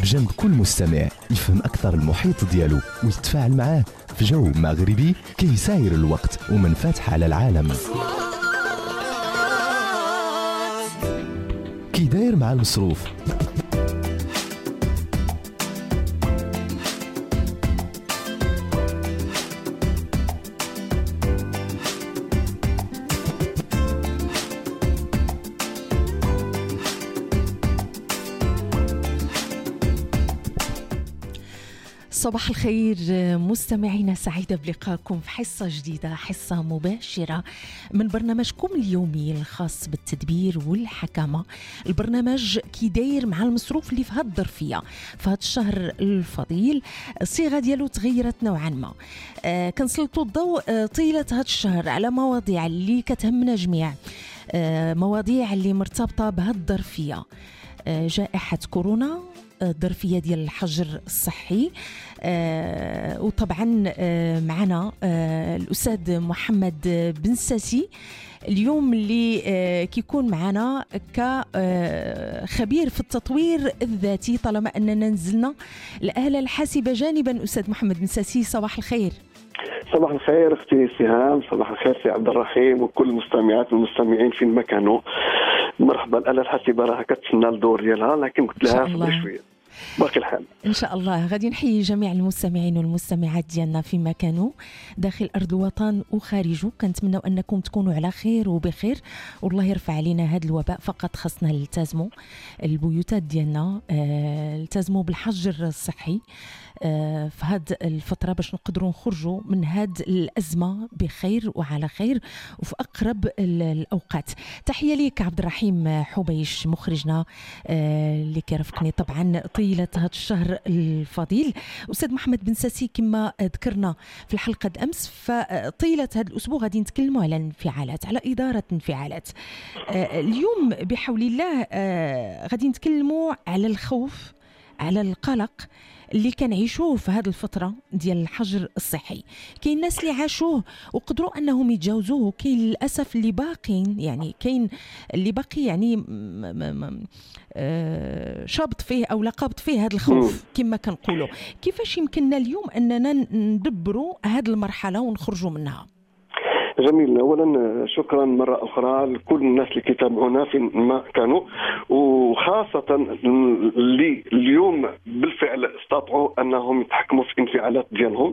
بجنب كل مستمع يفهم أكثر المحيط ديالو ويتفاعل معاه في جو مغربي كيساير الوقت ومنفتح على العالم. كي داير مع المصروف. صباح الخير مستمعينا، سعيدة بلقائكم في حصة جديدة، حصة مباشرة من برنامجكم اليومي الخاص بالتدبير والحكامة. البرنامج كي داير مع المصروف اللي في هاد الظرفية في هاد الشهر الفضيل. الصيغة ديالو تغيرت نوعا ما. كنسلطوا الضوء طيلة هاد الشهر على مواضيع اللي كتهمنا جميع، مواضيع اللي مرتبطة بهاد الظرفية، جائحة كورونا، الظرفية ديال الحجر الصحي، وطبعا معنا الأستاذ محمد بن ساسي اليوم اللي كيكون معنا كخبير في التطوير الذاتي، طالما أننا نزلنا الآلة الحاسبة جانبا. أستاذ محمد بن ساسي، صباح الخير. صباح الخير اختي سهام، صباح الخير سي عبد الرحيم وكل المستمعات والمستمعين فين ما كانوا. مرحبا. الآلة الحاسبة راها كتسنى الدور ديالها، لكن قلت لها صبري شويه باقي الحال. إن شاء الله غادي نحيي جميع المستمعين والمستمعات ديالنا فيما كانوا داخل أرض الوطن وخارجه. كنتمنى أنكم تكونوا على خير وبخير، والله يرفع علينا هذا الوباء. فقط خصنا نلتزموا البيوتات ديالنا، نلتزموا بالحجر الصحي في هاد الفترة باش نقدروا نخرجوا من هاد الأزمة بخير وعلى خير وفي أقرب الأوقات. تحية ليك عبد الرحيم حبيش مخرجنا اللي كيرافقني طبعا طيلة هاد الشهر الفضيل. أستاذ محمد بن ساسي، كما ذكرنا في الحلقة أمس، فطيلة هاد الأسبوع غادي نتكلموا على الانفعالات، على إدارة الانفعالات. اليوم بحول الله غادي نتكلموا على الخوف، على القلق اللي كنعيشوه في هذه الفترة ديال الحجر الصحي. كاين الناس اللي عاشوه وقدروا أنهم يتجاوزوه، كاين للأسف اللي باقين، يعني كاين اللي باقي يعني شابط فيه أو لقابط فيه هذا الخوف كما كنقولوا. كيفاش يمكننا اليوم أننا ندبروا هذه المرحلة ونخرجوا منها؟ جميل. اولا شكرا مره اخرى لكل الناس اللي كيتابعونا فين ما كانوا، وخاصه اللي اليوم بالفعل استطاعوا انهم يتحكموا في الانفعالات ديالهم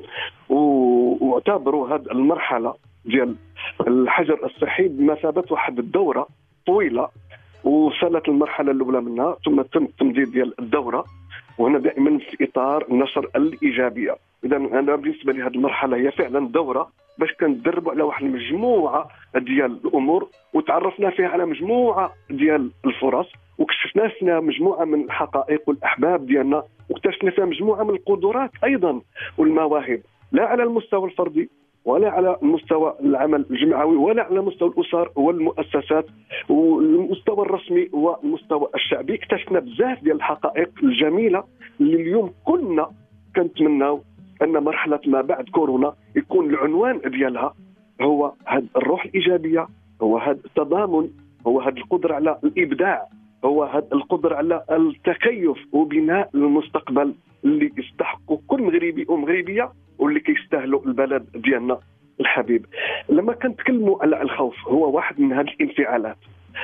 واعتبروا هذه المرحله ديال الحجر الصحي بمثابه واحد الدوره طويله، وصلت المرحله الاولى منها ثم تم التمديد ديال الدوره، وهنا دائما في اطار نشر الايجابيه. اذا انا بالنسبه لي هذه المرحله هي فعلا دوره باش كندربوا على واحد المجموعه ديال الامور، وتعرفنا فيها على مجموعه ديال الفرص، وكشفنا فيها مجموعه من الحقائق والاحباب ديالنا، واكتشفنا فيها مجموعه من القدرات ايضا والمواهب، لا على المستوى الفردي ولا على المستوى العمل الجمعوي ولا على مستوى الاسر والمؤسسات والمستوى الرسمي والمستوى الشعبي. اكتشفنا بزاف ديال الحقائق الجميله اللي اليوم كلنا كنتمناو ان مرحله ما بعد كورونا يكون العنوان ديالها هو هذه الروح الايجابيه، هو هذا التضامن، هو هذه القدره على الابداع، هو هذه القدره على التكيف وبناء المستقبل اللي يستحقوا كل مغربي ومغربيه واللي كيستاهلوا البلد ديالنا الحبيب. لما كنتكلموا على الخوف، هو واحد من هذه الانفعالات.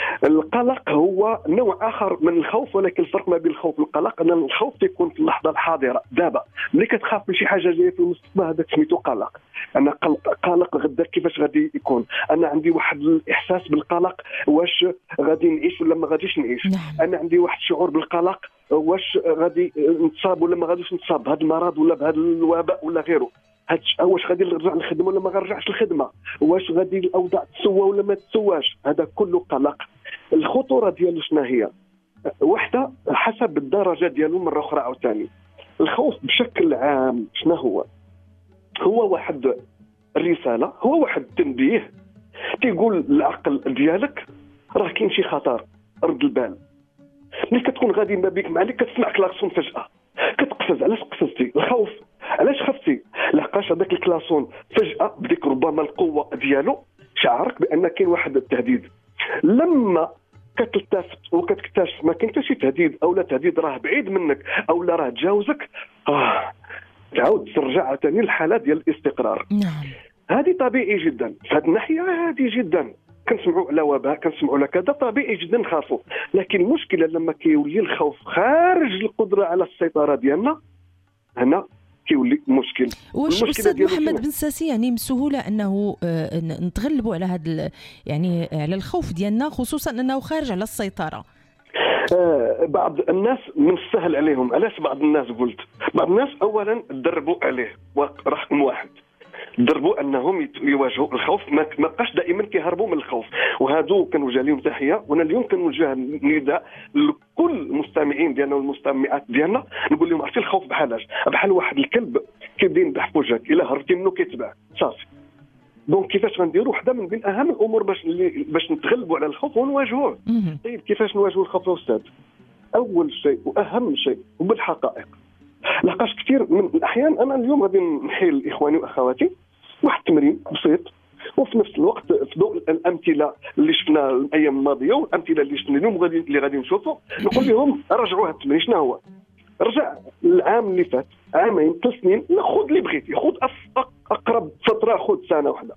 القلق هو نوع آخر من الخوف، ولكن الفرق ما بين الخوف والقلق أن الخوف يكون في اللحظة الحاضرة دابا. ملي كتخاف من شي حاجة جاية في المستقبل هذا سميتو قلق. أنا قلق غدا كيفاش غادي يكون، أنا عندي واحد الإحساس بالقلق، واش غادي نعيش ولا ما غاديش نعيش. أنا عندي واحد الشعور بالقلق، واش غادي نتصاب ولا ما غاديش نتصاب بهذا المرض ولا بهذا الوباء ولا غيره. واش غادي نرجع للخدمه ولا ما غنرجعش للخدمه، واش غادي الاوضاع تسوى ولا ما تسواش. هذا كله قلق. الخطوره ديالو شنو هي؟ وحده حسب الدرجه ديالو مره اخرى عاوتاني. الخوف بشكل عام شنو هو واحد الرساله، هو واحد التنبيه تيقول العقل ديالك راه كاين شي خطر، رد البال. ملي كتكون غادي ما بيك ما عليك كتسمع كلاكسون فجاه كتقفز. علاش قفزتي؟ الخوف. علاش خفتي؟ لحقاش هذاك الكلاكسون فجاه بديك ربما القوه ديالو شعرك بان كاين واحد التهديد. لما كتلتفت وكتكتشف ما كاين حتى شي تهديد او لا تهديد راه بعيد منك او لا راه تجاوزك، تعاود ترجع ثاني للحاله ديال الاستقرار. نعم. هذه طبيعي جدا، في هذه الناحيه عادي جدا. كنسمعوا على وباء، كنسمعوا على كذا، طبيعي جدا نخافوا. لكن المشكله لما كيولي الخوف خارج القدره على السيطره ديالنا، هنا كيولي مشكل. واش استاذ محمد بن ساسي يعني بسهوله انه نتغلبوا على هذا يعني على الخوف ديالنا، خصوصا انه خارج على السيطره؟ بعض الناس من السهل عليهم. علاش بعض الناس قلت؟ بعض الناس اولا تدربوا عليه، رقم واحد دربوا انهم يواجهوا الخوف، ما بقاش دائما كيهربوا من الخوف. وهادو كنوجه لهم تحيه. وانا اليوم كنوجه نداء لكل المستمعين ديالنا والمستمعات ديالنا، نقول لهم عرفتي الخوف بحال واحد الكلب كيبدا ينبح في وجهك، الا هربتي منه كيتبع صافي. دونك كيفاش غنديروا؟ وحده من بين اهم الامور باش نتغلبوا على الخوف ونواجهوه. طيب كيفاش نواجهوا الخوف يا استاذ؟ اول شيء واهم شيء هو بالحقائق. لقاش كثير من الاحيان انا اليوم غادي نحيل لاخواني واخواتي واحد التمرين بسيط، وفي نفس الوقت في ضوء الامثله اللي شفنا الايام الماضيه والامثله اللي شفنا اليوم اللي غادي نشوفوا، نقول لهم رجعوا هذا التمرين. شنو هو؟ رجع العام اللي فات، عامين، 3 سنين، خذ اللي بغيتي، خذ اقرب فتره، خذ سنه واحده،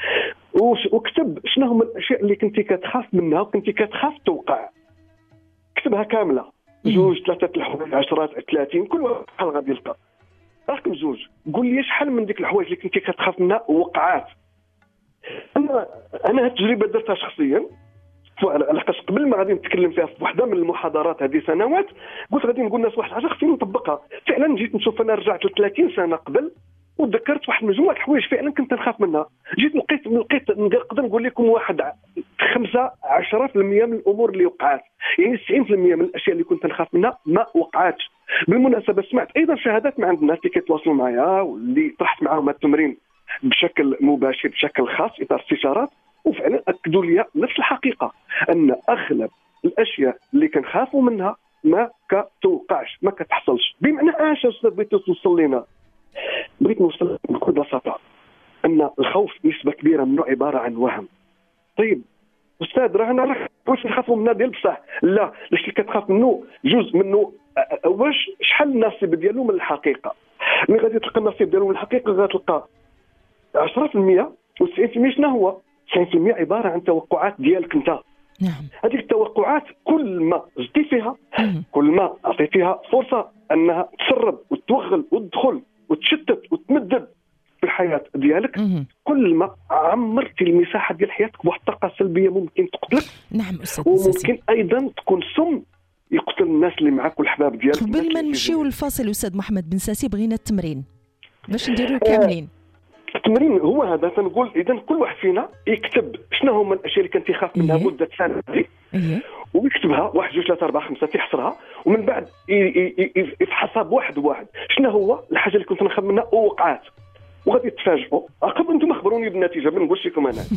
وكتب شنو هما الاشياء اللي كنتي كتخاف منها وكنتي كتخاف توقع. كتبها كامله، 2 3 الحوايج، 10 30، كل واحد بحال غادي يلقى رقم 2. قول لي شحال من ديك الحوايج اللي كنتي كتخاف منها وقعات. انا هاد التجربه درتها شخصيا، لحقاش قبل ما غادي نتكلم فيها في واحده من المحاضرات هذه سنوات، قلت غادي نقول للناس واحد الحاجه خصني نطبقها. فعلا جيت نشوف، انا رجعت ل 30 سنه قبل وتذكرت واحد مجموعه الحوايج فعلا كنت نخاف منها. جيت لقيت نقدر نقول لكم واحد 5-10% من الامور اللي وقعت، يعني 90% من الاشياء اللي كنت نخاف منها ما وقعتش. بالمناسبه سمعت ايضا شهادات من عند الناس اللي كيتواصلوا معايا واللي طرحت معاهم التمرين بشكل مباشر بشكل خاص اطار استشارات، وفعلا اكدوا لي نفس الحقيقه، ان اغلب الاشياء اللي كنخافوا منها ما كتوقعش، ما كتحصلش. بمعنى اش استاذ بغيت توصل لنا؟ بغيت نوصل بكل بساطه ان الخوف نسبه كبيره منه عباره عن وهم. طيب استاذ راه انا واش نخافوا منها ديال بصح؟ لا، الاش اللي كتخاف منه جزء منه، واش شحال النصيب ديالو من الحقيقه؟ ملي غادي تلقى النصيب ديالو من الحقيقه غتلقى 10% و90%. شنو هو؟ 90% عباره عن توقعات ديالك انت. نعم. هذيك التوقعات كل ما زدتي فيها، كل ما اعطيتيها فرصه انها تسرب وتوغل وتدخل وتشتت وتمدد في الحياه ديالك، كل ما عمرتي المساحه ديال حياتك بواحد الطاقه سلبيه ممكن تقتلك. نعم استاذ. وممكن ايضا تكون سم يقتل الناس اللي معك والحباب ديالك. قبل ما نمشيو للفاصل استاذ محمد بن ساسي، بغينا التمرين باش نديروه كاملين. التمرين هو هذا، تنقول اذا كل واحد فينا يكتب شنو هما الاشياء اللي كنت يخاف منها مده سنه ويكتبها 1 2 3 4 5 تيحصرها، ومن بعد يفحصها بواحد شنو هو الحاجه اللي كنت نخاف منها ووقعات، وغادي تتفاجئوا. قبل انتم اخبروني بالنتيجه ما نقولش لكم انا.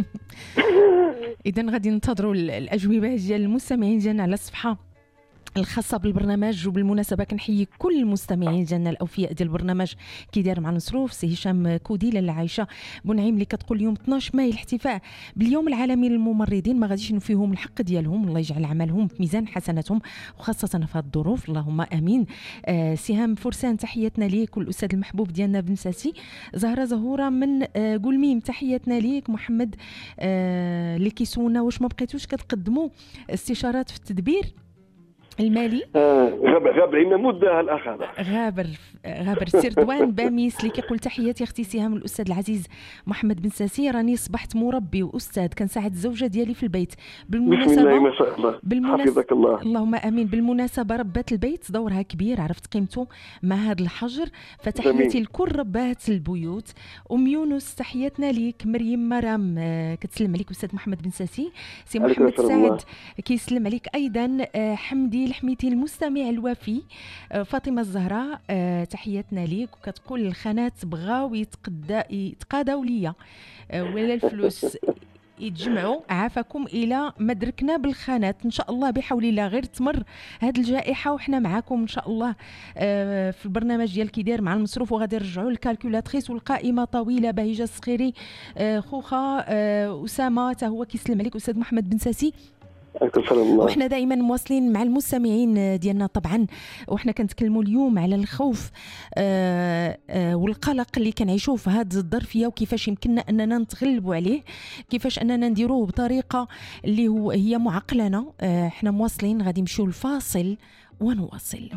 اذا غادي ننتظروا الاجوبه ديال المستمعين ديالنا على الصفحه الخاصه بالبرنامج. وبالمناسبه كنحيي كل المستمعين ديالنا الاوفياء ديال البرنامج كي داير مع المصروف، سي هشام كودي، لاله عائشه بنعيم اللي كتقول اليوم 12 ماي الاحتفاء باليوم العالمي للممرضين، ما غاديش نوفيهم الحق ديالهم، الله يجعل عملهم في ميزان حسناتهم وخاصه في هذه الظروف، اللهم امين. سهام فرسان تحياتنا ليك، والاستاذ المحبوب ديالنا بن ساسي. زهره زهوره من قلميم تحياتنا ليك. محمد اللي كيسولنا واش ما بقيتوش كتقدموا استشارات في التدبير المالي؟ غاب علينا مده الاخ هذا. غابر سردوان باميس اللي كيقول تحياتي اختي سهام الاستاذ العزيز محمد بن ساسي، راني صبحت مربي واستاذ كنساعد الزوجه ديالي في البيت. بالمناسبه بسم الله ما شاء الله، حفظك الله. اللهم امين. بالمناسبه ربات البيت دورها كبير، عرفت قيمته مع هذا الحجر، فتحياتي لكل ربات البيوت. ام يونس تحياتنا ليك. مريم مرام كتسلم عليك استاذ محمد بن ساسي. سي محمد سعد كيسلم عليك ايضا. حمدي الحميتي المستمع الوفي. فاطمه الزهراء تحياتنا ليك، وكتقول الخانات بغاو يتقاداو ليا ولا الفلوس يتجمعوا، عافاكم الى ما دركنا بالخانات ان شاء الله بحول الله. غير تمر هذه الجائحه وحنا معاكم ان شاء الله في البرنامج ديال كي داير مع المصروف، وغادي نرجعوا للكالكولاتريس والقائمه طويله. بهيجه الصخيري خوخه اسامه حتى هو كيسلم عليك استاذ محمد بن ساسي. وإحنا دائما مواصلين مع المستمعين ديالنا طبعا، وإحنا كنتكلموا اليوم على الخوف والقلق اللي كنعيشوه في هذه الظرفية، وكيفاش يمكننا أننا نتغلبوا عليه، كيفاش أننا نديروه بطريقة اللي هي معقلنة. إحنا مواصلين، غادي نمشيو الفاصل ونواصل.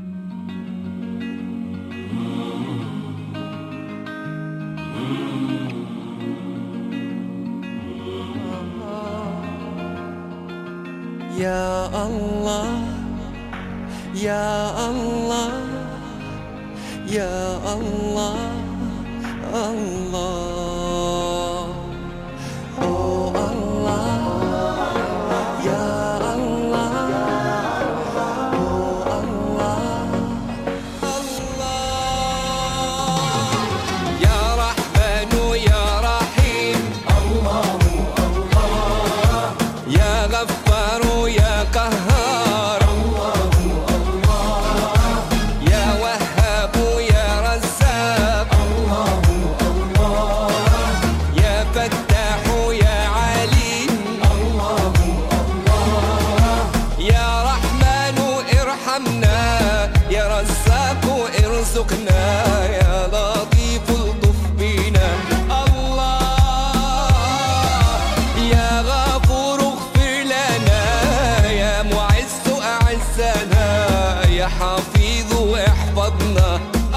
يا الله يا الله يا الله الله أو الله يا الله أو الله الله يا رحمن يا رحيم الله الله يا غفار يا قهار الله الله يا وهاب يا رزاق الله الله يا فتاح يا عليم الله الله يا رحمن ارحمنا يا رزاق ارزقنا يا لطيف الطف بنا الله يا غفور اغفر لنا يا معز اعزنا يا حفيظ احفظنا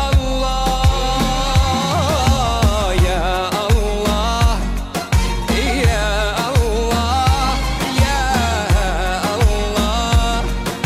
الله يا الله يا الله يا الله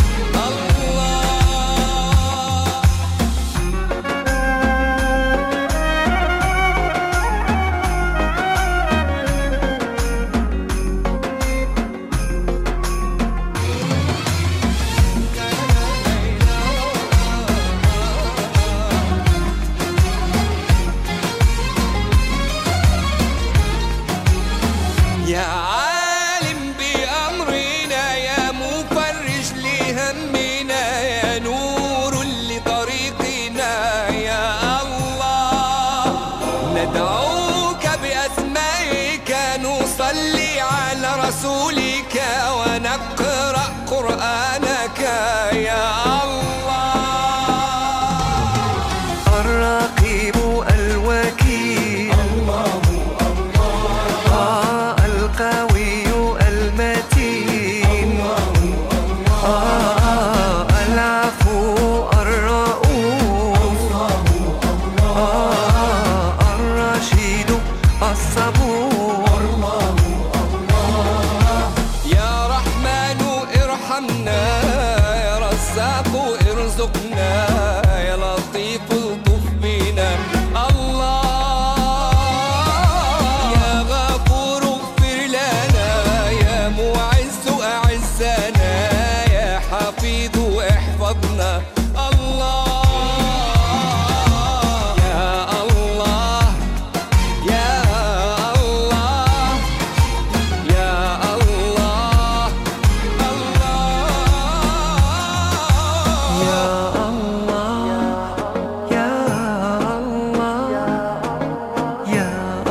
يا عالم بأمرنا يا مفرج لهمنا يا نور لطريقنا يا الله ندعوك بأسمائك نصلي على رسولك ونقرأ قرآنك يا الله الرقيب الوكيل الله القوي المتين العفو الرؤوف الرشيد الصبور يا رحمن ارحمنا يا رزاق ارزقنا يا لطيف الطف بنا الله يا غفور اغفر لنا يا معز اعزنا يا حفيظ احفظنا الله يا الله يا الله يا الله الله يا الله يا الله يا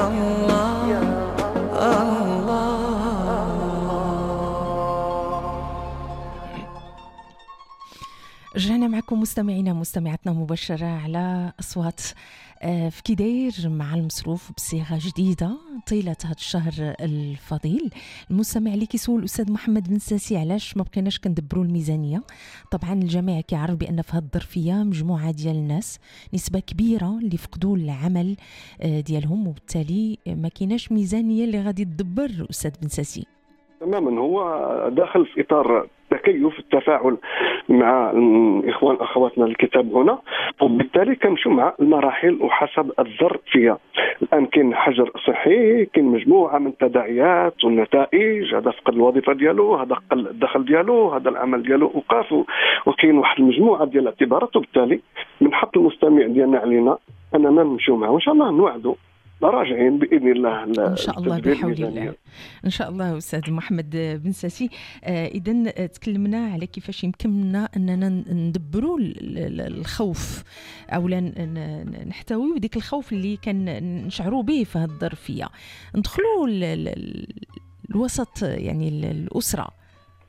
الله. رجعنا معكم مستمعينا مستمعاتنا مباشرة على أصوات في كدير مع المصروف بصيغة جديدة طيلة هذا الشهر الفضيل. المستمع اللي كيسول الأستاذ محمد بن ساسي علاش ما بقيناش كندبروا الميزانية. طبعا الجميع كيعرف بأن في هذه الظرفية مجموعة ديال الناس نسبة كبيرة اللي فقدوا العمل ديالهم، وبالتالي ما كايناش ميزانية اللي غادي تدبر أستاذ بن ساسي. تماما، هو داخل في اطار تكيف التفاعل مع الاخوان اخواتنا الكتاب هنا، وبالتالي كنمشيو مع المراحل وحسب الظرفيه. الان كاين حجر صحي، كاين مجموعه من التداعيات والنتائج، هذا فقد الوظيفه ديالو، هذا قل الدخل ديالو، هذا العمل ديالو وقف، وكاين واحد المجموعه ديال الاعتبارات. وبالتالي من حق المستمع ديالنا علينا اننا نمشيو معه، وان شاء الله نوعدوا راجعين باذن الله ان شاء الله بحول الله ان شاء الله. استاذ محمد بن ساسي، اذا تكلمنا على كيفاش يمكننا اننا ندبروا الخوف او نحتويوا ديك الخوف اللي كنشعروا به في هذه الظرفيه، ندخلوا الوسط يعني الاسره.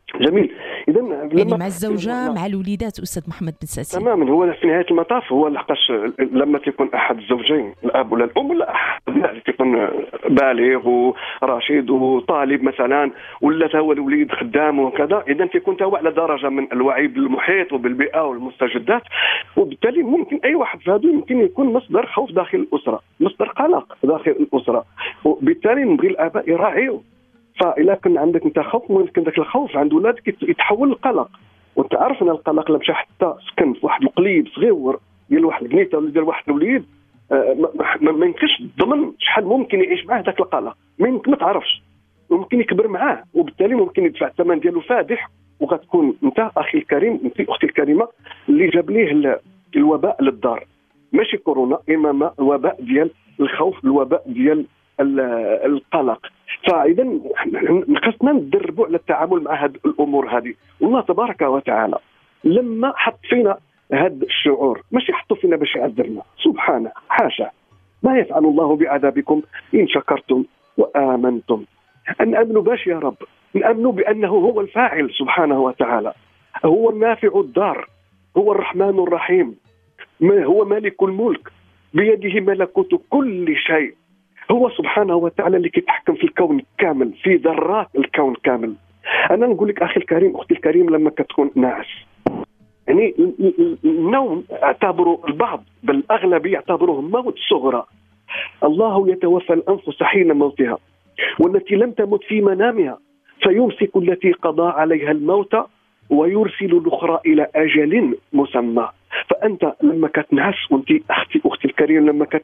جميل. اذا يعني مع الزوجه مع الوليدات استاذ محمد بن ساسي. تماما. هو في نهايه المطاف هو لحقاش لما تكون احد الزوجين الاب ولا الام ولا احد اللي تكون بالغ ورشيد وطالب مثلا ولا هو الوليد خدام وكذا، اذا تكون هو على درجه من الوعي بالمحيط وبالبيئه والمستجدات، وبالتالي ممكن اي واحد في هذا يمكن يكون مصدر خوف داخل الاسره، مصدر قلق داخل الاسره، وبالتالي نبغي الاباء يراعيوا. فإلا كان عندك انت خوف ممكن ذاك الخوف عند ولادك يتحول لقلق، وانت عارف ان القلق لما مشى حتى سكن في واحد القليب صغير ديال واحد البنيته ولا ديال واحد الوليد ما يمكنش تضمن شحال ممكن يعيش معاه ذاك القلق، ما تعرفش، ممكن يكبر معاه وبالتالي ممكن يدفع الثمن ديالو فادح، وغتكون انت اخي الكريم انت اختي الكريمه اللي جاب ليه الوباء للدار، ماشي كورونا انما الوباء ديال الخوف، الوباء ديال القلق. فاذا خصنا ندربوا على التعامل مع هذه الامور هذه، والله تبارك وتعالى لما حط فينا هذا الشعور ماشي حطوا فينا باش يعذبنا، سبحانه حاشا، ما يفعل الله بعذابكم ان شكرتم وامنتم. نامنوا باش يا رب، نامنوا بانه هو الفاعل سبحانه وتعالى، هو النافع الضار، هو الرحمن الرحيم، هو مالك الملك، بيده ملكوت كل شيء، هو سبحانه وتعالى اللي كيتحكم في الكون كامل، في ذرات الكون كامل. انا نقول لك اخي الكريم اختي الكريم، لما كتكون ناعس يعني النوم اعتبره البعض بل الاغلب يعتبروه موت صغرى. الله يتوفى الانفس حين موتها والتي لم تمت في منامها فيمسك التي قضى عليها الموت ويرسل الاخرى الى اجل مسمى. فانت لما كتنعس وانت اختي الكريم لما